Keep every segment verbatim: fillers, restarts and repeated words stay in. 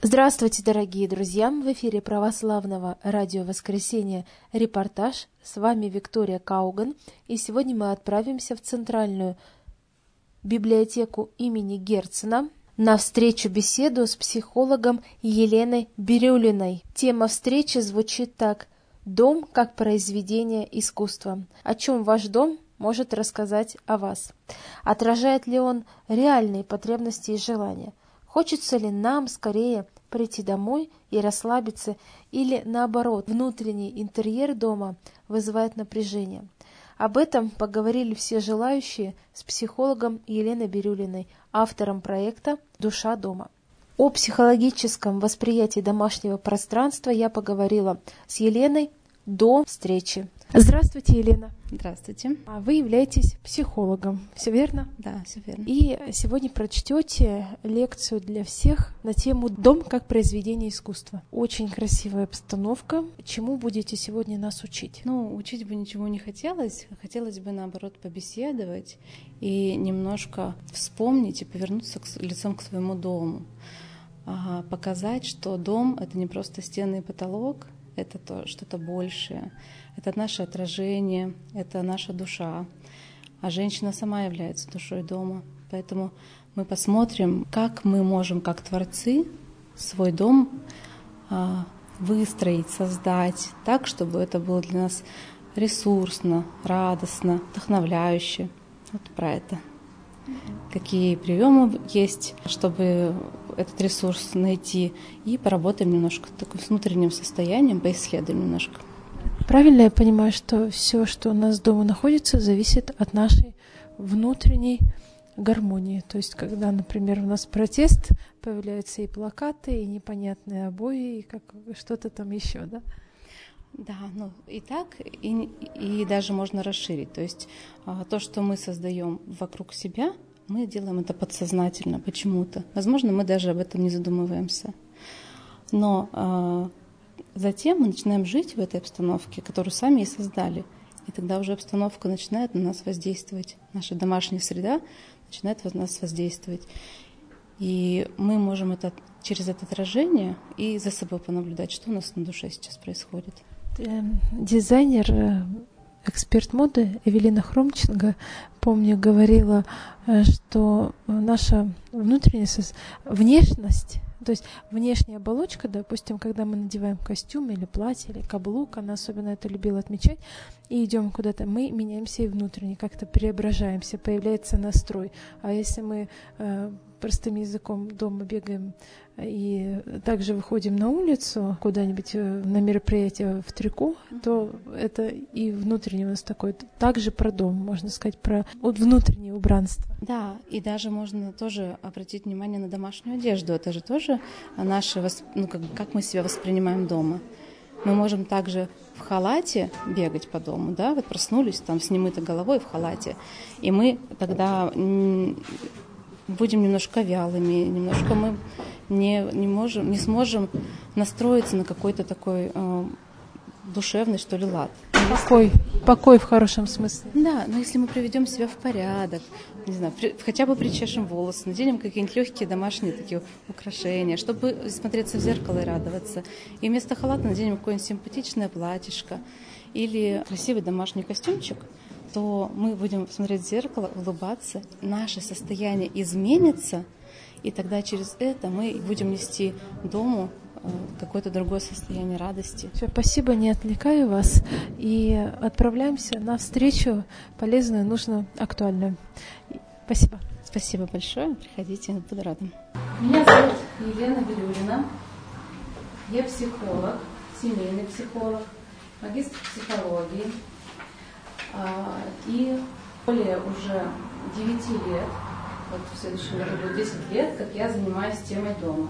Здравствуйте, дорогие друзья! В эфире Православного радио «Воскресенье» репортаж. С вами Виктория Кауган. И сегодня мы отправимся в Центральную библиотеку имени Герцена на встречу-беседу с психологом Еленой Бирюлиной. Тема встречи звучит так: «Дом как произведение искусства». О чем ваш дом может рассказать о вас? Отражает ли он реальные потребности и желания? Хочется ли нам скорее прийти домой и расслабиться, или наоборот, внутренний интерьер дома вызывает напряжение? Об этом поговорили все желающие с психологом Еленой Бирюлиной, автором проекта «Душа дома». О психологическом восприятии домашнего пространства я поговорила с Еленой до встречи. Здравствуйте, Елена. Здравствуйте. Вы являетесь психологом, все верно? Да, все верно. И сегодня прочтете лекцию для всех на тему «Дом как произведение искусства». Очень красивая обстановка. Чему будете сегодня нас учить? Ну, учить бы ничего не хотелось. Хотелось бы, наоборот, побеседовать и немножко вспомнить и повернуться к, лицом к своему дому. Ага, показать, что дом — это не просто стены и потолок, это то, что-то большее. Это наше отражение, это наша душа. А женщина сама является душой дома. Поэтому мы посмотрим, как мы можем, как творцы, свой дом а, выстроить, создать так, чтобы это было для нас ресурсно, радостно, вдохновляюще. Вот про это. Какие приемы есть, чтобы этот ресурс найти, и поработаем немножко таким с внутренним состоянием, поисследуем немножко. Правильно я понимаю, что все, что у нас дома находится, зависит от нашей внутренней гармонии. То есть, когда, например, у нас протест, появляются и плакаты, и непонятные обои, и как, что-то там еще, да? Да, ну и так, и, и даже можно расширить. То есть то, что мы создаем вокруг себя, мы делаем это подсознательно почему-то. Возможно, мы даже об этом не задумываемся. Но а, затем мы начинаем жить в этой обстановке, которую сами и создали. И тогда уже обстановка начинает на нас воздействовать. Наша домашняя среда начинает на нас воздействовать. И мы можем это, через это отражение и за собой понаблюдать, что у нас на душе сейчас происходит. Дизайнер, эксперт моды Эвелина Хромченко, помню, говорила, что наша внутренняя внешность, то есть внешняя оболочка, допустим, когда мы надеваем костюм или платье, или каблук, она особенно это любила отмечать, и идем куда-то, мы меняемся и внутренне, как-то преображаемся, появляется настрой. А если мы э, простым языком дома бегаем и также выходим на улицу, куда-нибудь на мероприятие в трико, то это и внутренний у нас такой, также про дом, можно сказать, про внутреннее убранство. Да, и даже можно тоже обратить внимание на домашнюю одежду. Это же тоже наше, ну, как, как мы себя воспринимаем дома. Мы можем также в халате бегать по дому, да, вот проснулись там с немытой головой в халате, и мы тогда будем немножко вялыми, немножко мы не, не, можем, не сможем настроиться на какой-то такой э, душевный, что ли, лад. Покой, покой в хорошем смысле. Да, но если мы приведем себя в порядок, не знаю, при, хотя бы причешем волосы, наденем какие-нибудь легкие домашние такие украшения, чтобы смотреться в зеркало и радоваться. И вместо халата наденем какое-нибудь симпатичное платьишко или красивый домашний костюмчик, то мы будем смотреть в зеркало, улыбаться, наше состояние изменится, и тогда через это мы будем нести дому какое-то другое состояние радости. Все, спасибо, не отвлекаю вас. И отправляемся на встречу полезную, нужную, актуальную. Спасибо. Спасибо большое. Приходите, буду рада. Меня зовут Елена Бирюлина. Я психолог, семейный психолог, магистр психологии. И более уже девяти лет, вот в следующем году будет десять лет, как я занимаюсь темой дома.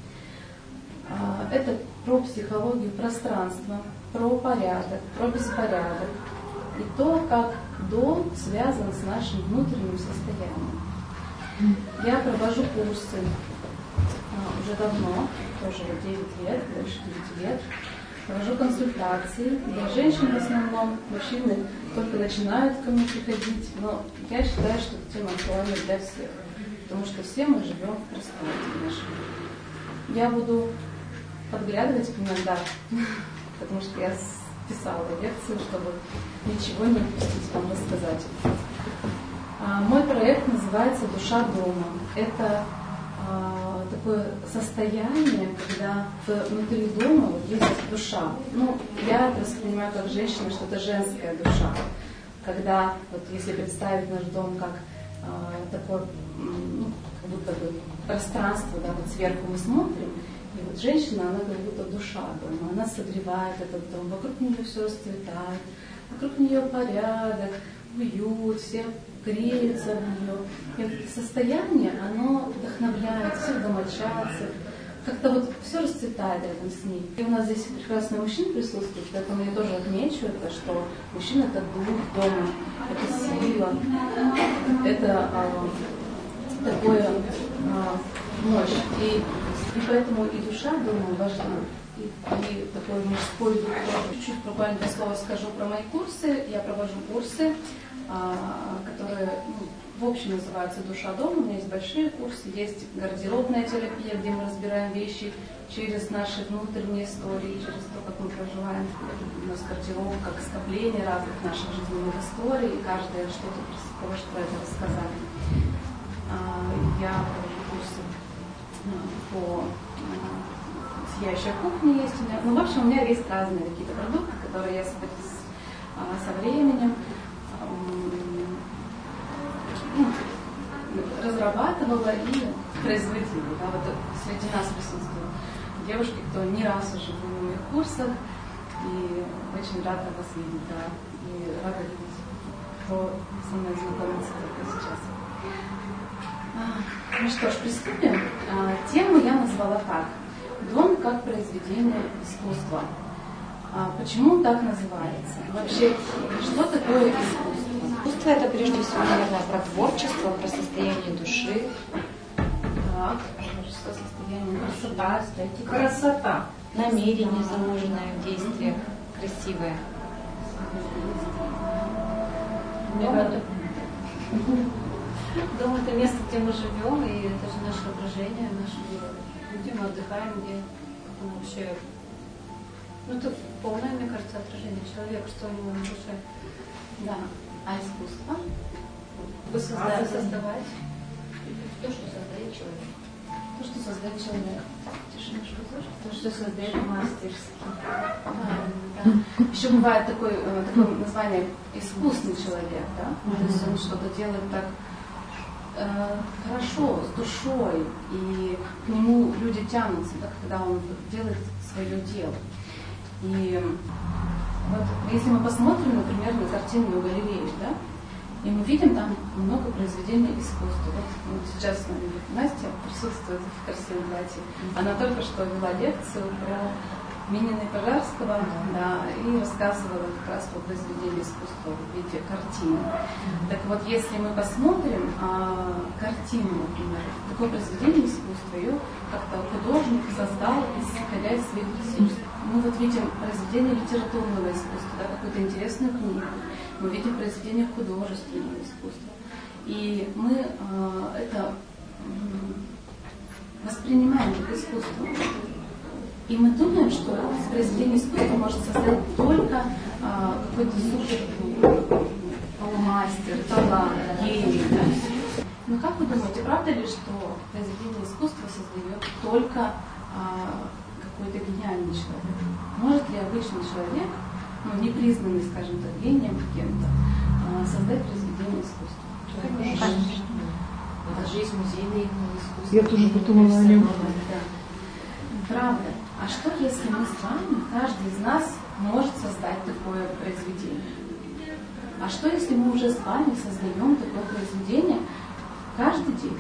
Это про психологию пространства, про порядок, про беспорядок и то, как дом связан с нашим внутренним состоянием. Я провожу курсы уже давно, тоже девять лет, больше девяти лет. Провожу консультации для женщин в основном, мужчины только начинают ко мне приходить, но я считаю, что эта тема актуальна для всех, потому что все мы живем в пространстве нашем. я буду подглядывать иногда, потому что я писала лекцию, чтобы ничего не упустить, вам рассказать. Мой проект называется «Душа дома». Это такое состояние, когда внутри дома вот есть душа. Ну, я это воспринимаю как женщина, что это женская душа. Когда, вот если представить наш дом как э, такое, ну, как будто бы пространство, да, вот сверху мы смотрим, и вот женщина, она как будто душа дома, она согревает этот дом, вокруг нее все расцветает, вокруг нее порядок, уют, все греются в нее. И вот это состояние, оно вдохновляет всех домочадцев, как-то вот все расцветает рядом с ней. И у нас здесь прекрасный мужчина присутствует, поэтому я тоже отмечу это, что мужчина — это дух дома, это сила, это а, такое а, мощь. И, и поэтому и душа дома важна, и, и такой мужской дух. Чуть-чуть буквально два слова скажу про мои курсы. Я провожу курсы, а, которые, ну, в общем, называются «Душа дома». У меня есть большие курсы, есть гардеробная терапия, где мы разбираем вещи через наши внутренние истории, через то, как мы проживаем. У нас гардероб как скопление разных наших жизненных историй, и каждая что-то может про это рассказать. Я провожу курсы по сияющей кухне есть у меня. Ну, в общем, у меня есть разные какие-то продукты, которые я со временем разрабатывала и производила. Да, вот среди нас присутствуют девушки, кто не раз уже был на моих курсах, и очень рада вас видеть, да, и рада видеть, кто со мной знакомится только сейчас. Ну что ж, приступим. Тему я назвала так: «Дом как произведение искусства». Почему так называется? Вообще, что такое искусство? Искусство — это прежде всего, наверное, про творчество, про состояние души. Так, творчество, состояние, красота, эстетика. Красота. Намерение, заложенное в действиях, красивое. Дом это... Дом — это место, где мы живем, и это же наше отражение, наше где мы отдыхаем, где ну, вообще... Ну, это полное, мне кажется, отражение человека, что у него на душе. Да. А искусство? Вы создать, создавать. То, что создает человек. То, что создает человек. То, что создает мастерски. Да, да. Еще бывает такое, такое название искусный человек, да? Mm-hmm. То есть он что-то делает так э, хорошо, с душой, и к нему люди тянутся, да, когда он делает свое дело. И вот если мы посмотрим, например, на картинную галерею, да, и мы видим там много произведений искусства. Вот, вот сейчас с нами Настя присутствует в красивом платье. Она только что вела лекцию про Минина и Пожарского, да, и рассказывала как раз про произведение искусства в виде картины. Так вот, если мы посмотрим а, картину, например, такое произведение искусства, ее как-то художник создал, исходя из своих ресурсов. Мы вот видим произведение литературного искусства, да, какую-то интересную книгу, мы видим произведение художественного искусства. И мы э, это э, воспринимаем как искусство. И мы думаем, что произведение искусства может создать только э, какой-то супер мастер, талант, гений. Да? Но как вы думаете, правда ли, что произведение искусства создает только э, какой-то гениальный человек? Может ли обычный человек, ну, не признанный, скажем так, гением кем-то, создать произведение искусства? Конечно. Это же есть музейное искусство. Я тоже подумала о нем. Да. Правда. А что, если мы с вами, каждый из нас может создать такое произведение? А что, если мы уже с вами создаем такое произведение каждый день?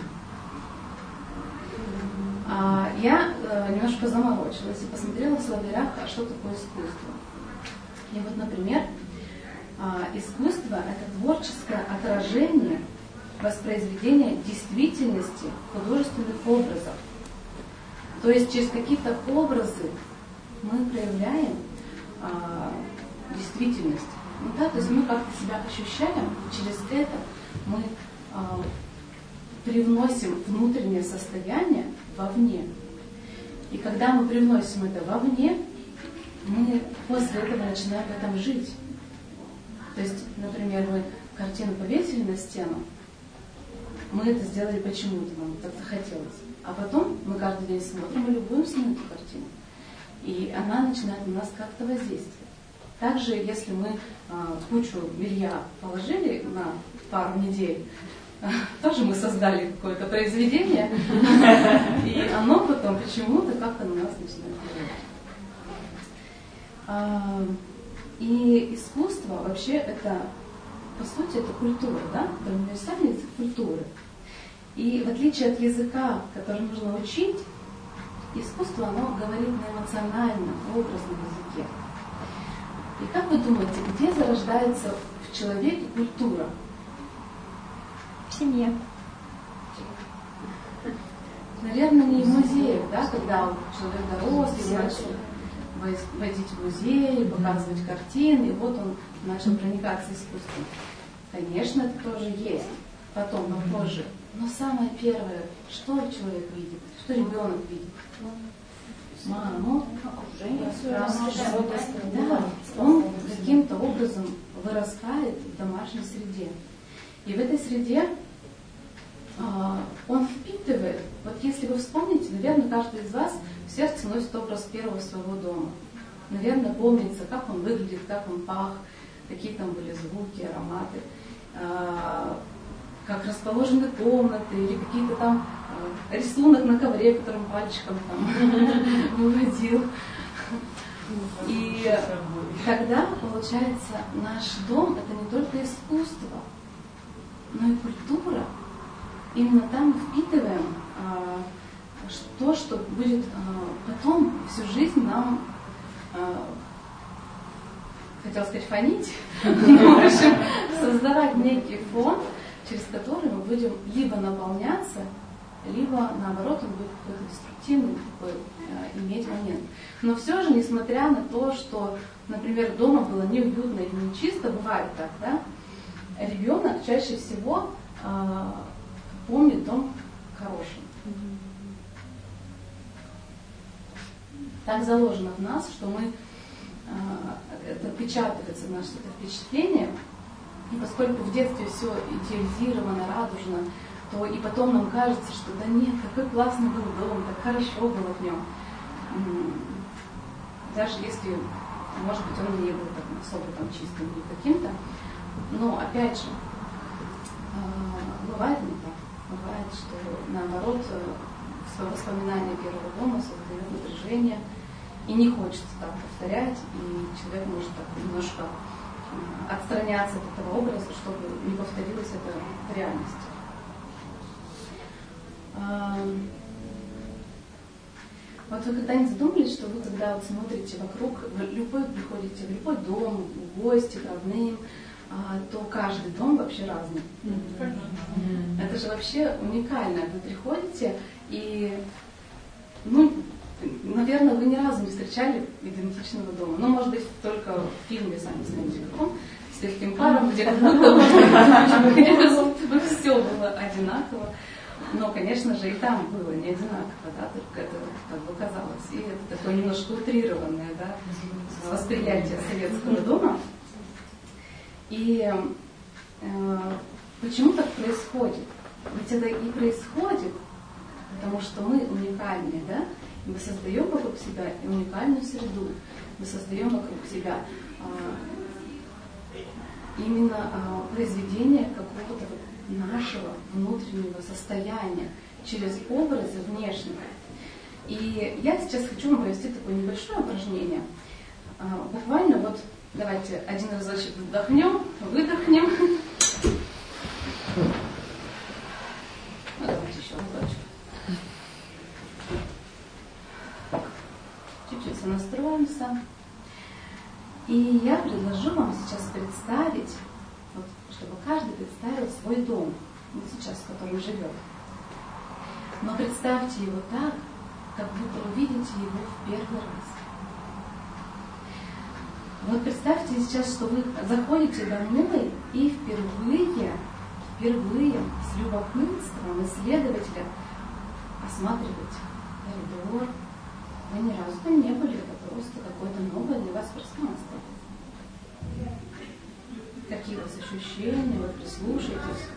Я немножко заморочилась и посмотрела в словарях, а что такое искусство. И вот, например, искусство — это творческое отражение воспроизведения действительности художественных образов. То есть через какие-то образы мы проявляем а, действительность. Ну, да, то есть мы как-то себя ощущаем, и через это мы а, привносим внутреннее состояние вовне. И когда мы привносим это вовне, мы после этого начинаем в этом жить. То есть, например, мы картину повесили на стену, мы это сделали почему-то, нам так захотелось. А потом мы каждый день смотрим и любуемся на эту картину. И она начинает на нас как-то воздействовать. Также, если мы а, кучу белья положили на пару недель, а, тоже мы создали какое-то произведение, и оно потом почему-то как-то на нас начинает влиять. И искусство вообще это, по сути, это культура, да? Это универсальный язык культуры. И в отличие от языка, который нужно учить, искусство, оно говорит на эмоциональном, образном языке. И как вы думаете, где зарождается в человеке культура? В семье. Наверное, не в музеях, да, когда человек дорос и начал водить в музеи, показывать картины, и вот он начал проникаться искусством. Конечно, это тоже есть, потом, попозже. Но самое первое, что человек видит, что ребенок видит? Маму, окружение, да, он каким-то образом вырастает в домашней среде. И в этой среде а, он впитывает, вот если вы вспомните, наверное, каждый из вас в сердце носит образ первого своего дома. Наверное, помнится, как он выглядит, как он пах, какие там были звуки, ароматы, а, как расположены комнаты или какие-то там а, рисунок на ковре, которым пальчиком там выводил. И тогда, получается, наш дом это не только искусство, но и культура. Именно там мы впитываем а, то, что будет а, потом всю жизнь нам, а, хотела сказать, фонить, в общем, создавать некий фон, через который мы будем либо наполняться, либо, наоборот, он будет какой-то деструктивный такой, а, иметь момент. Но все же, несмотря на то, что, например, дома было неуютно или не чисто, бывает так, да, ребенок чаще всего а, помнит дом хорошим. Так заложено в нас, что мы, а, это отпечатывается наше это впечатление, и поскольку в детстве все идеализировано, радужно, то и потом нам кажется, что да нет, какой классный был дом, так хорошо было в нем. Даже если, может быть, он не был так особо там чистым или каким-то, но опять же, бывает не так. Бывает, что наоборот, воспоминания первого дома создают напряжение, и не хочется так повторять, и человек может так немножко отстраняться от этого образа, чтобы не повторилось это в реальности. Вот вы когда-нибудь задумались, что вы когда вот смотрите вокруг, в любой приходите в любой дом, в гости, к родным, то каждый дом вообще разный. Mm-hmm. Это же вообще уникально. Вы приходите и, ну, наверное, вы ни разу не встречали идентичного дома. Ну, может быть, только в фильме, сами знаете, каком, с легким паром, где как будто бы все было одинаково. Но, конечно же, и там было не одинаково, да, только это как бы казалось. И это такое немножко утрированное, да, восприятие советского дома. И э, почему так происходит? Ведь это и происходит, потому что мы уникальные, да? И мы создаем вокруг себя уникальную среду, мы создаем вокруг себя э, именно э, произведение какого-то нашего внутреннего состояния через образы внешнего. И я сейчас хочу вам провести такое небольшое упражнение. Э, буквально вот давайте один разочек вдохнем, выдохнем. Ну, давайте еще разочек. Чуть-чуть сонастроимся. И я предложу вам сейчас представить, вот, чтобы каждый представил свой дом, вот сейчас, в котором живет. Но представьте его так, как будто вы видите его в первый раз. Вот представьте сейчас, что вы заходите домой и впервые, впервые с любопытством исследователя осматриваете коридор, Вы ни разу там не были, это просто какое-то новое для вас пространство. Какие у вас ощущения, вы прислушаетесь.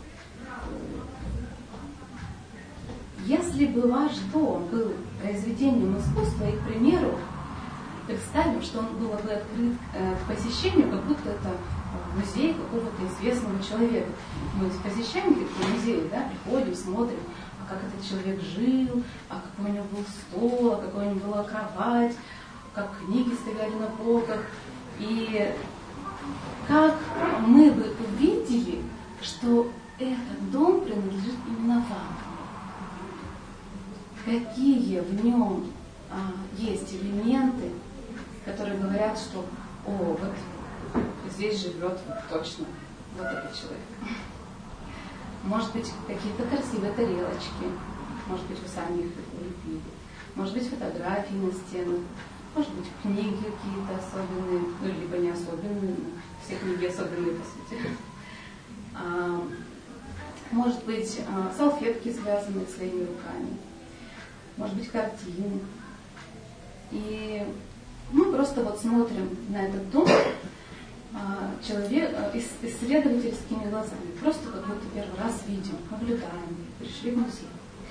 Если бы ваш дом был произведением искусства, и, к примеру, представим, что он был бы открыт к посещению, как будто это музей какого-то известного человека. Мы посещаем какие-то музеи, да, приходим, смотрим, а как этот человек жил, а какой у него был стол, а какой у него была кровать, как книги стояли на полках. И как мы бы увидели, что этот дом принадлежит именно вам. Какие в нем а, есть элементы, которые говорят, что о, вот здесь живет точно вот этот человек. Может быть, какие-то красивые тарелочки, может быть, вы сами их лепили, может быть, фотографии на стенах, может быть, книги какие-то особенные, ну, либо не особенные, все книги особенные, по сути. А, может быть, а, салфетки, связанные своими руками, может быть, картины. И мы просто вот смотрим на этот дом а, человек, а, исследовательскими глазами, просто как будто первый раз видим, наблюдаем, пришли в музей.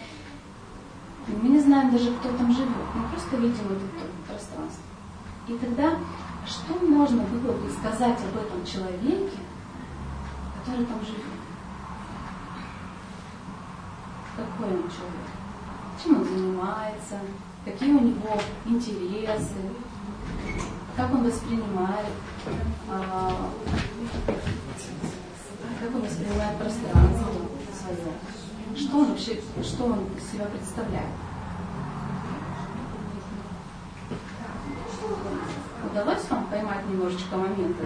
Мы не знаем даже, кто там живет, мы просто видим это пространство. И тогда, что можно было бы сказать об этом человеке, который там живет? Какой он человек? Чем он занимается? Какие у него интересы? Как он воспринимает, а, как он воспринимает пространство свое? Что он вообще, что он из себя представляет? Удалось вам поймать немножечко моменты?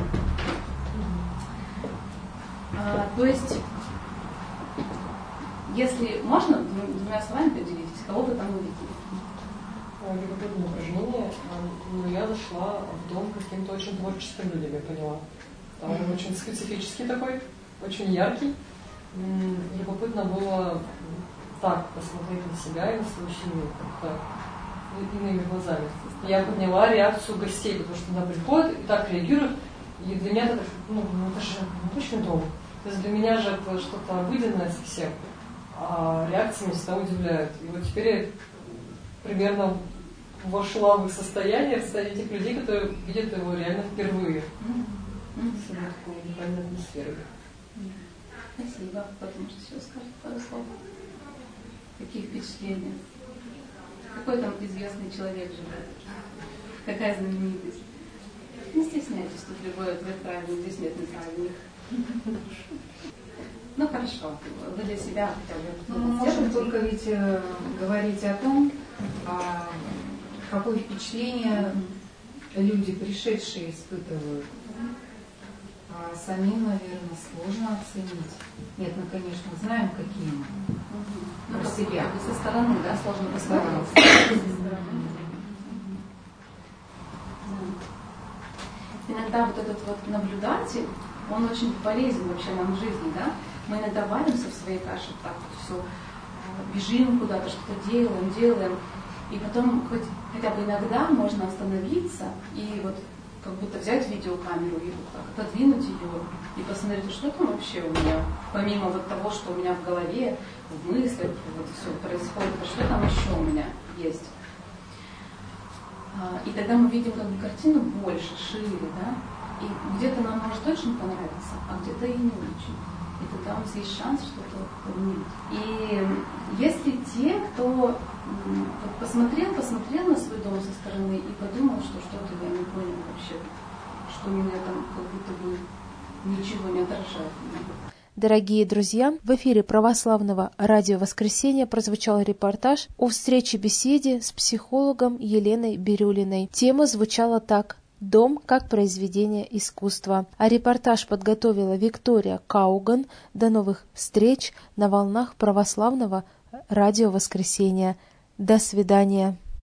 А, то есть, если можно, двумя словами поделитесь, кого вы там увидели? Любопытное упражнение. Но я зашла в дом каким-то очень творческим людям, я поняла. Там он mm-hmm. очень специфический такой, очень яркий. Любопытно было так посмотреть на себя и на свою семью как-то иными глазами. Я подняла реакцию гостей, потому что она приходит и так реагирует. И для меня это, ну, это же обычный дом. То есть для меня же это что-то обыденное совсем. А реакции меня всегда удивляют. И вот теперь я примерно вошла в их состояние, в состояние тех людей, которые видят его реально впервые. Mm-hmm. С такой уникальной атмосферой. Спасибо. Потому что еще скажет пару слов. Какие впечатления? Какой там известный человек живет? Какая знаменитость? Не стесняйтесь, тут любой ответ правильный, здесь нет неправильных. Ну хорошо, вы для себя хотя бы... Мы можем только ведь э, говорить о том, а, какое впечатление люди, пришедшие, испытывают. А самим, наверное, сложно оценить. Нет, мы, конечно, знаем, какие мы. Ну, про себя. Со стороны, да, сложно посмотреть. Иногда вот этот вот наблюдатель, он очень полезен вообще нам в жизни, да? Мы иногда варимся в своей каше, так вот все, бежим куда-то, что-то делаем, делаем. И потом хоть, хотя бы иногда можно остановиться и вот как будто взять видеокамеру и вот так отодвинуть ее и посмотреть, что там вообще у меня, помимо вот того, что у меня в голове, в мыслях, вот все происходит, а что там еще у меня есть. И тогда мы видим как бы картину больше, шире, да, и где-то нам может очень понравиться, а где-то и не очень. И тогда у нас есть шанс что-то подменить. И если те, кто посмотрел, посмотрел на свой дом со стороны и подумал, что что-то я не понял вообще, что меня там как будто бы ничего не отражает. Дорогие друзья, в эфире Православного радио «Воскресенье» прозвучал репортаж о встрече-беседе с психологом Еленой Бирюлиной. Тема звучала так: «Дом как произведение искусства». А репортаж подготовила Виктория Кауган. До новых встреч на волнах Православного радио «Воскресенье». До свидания.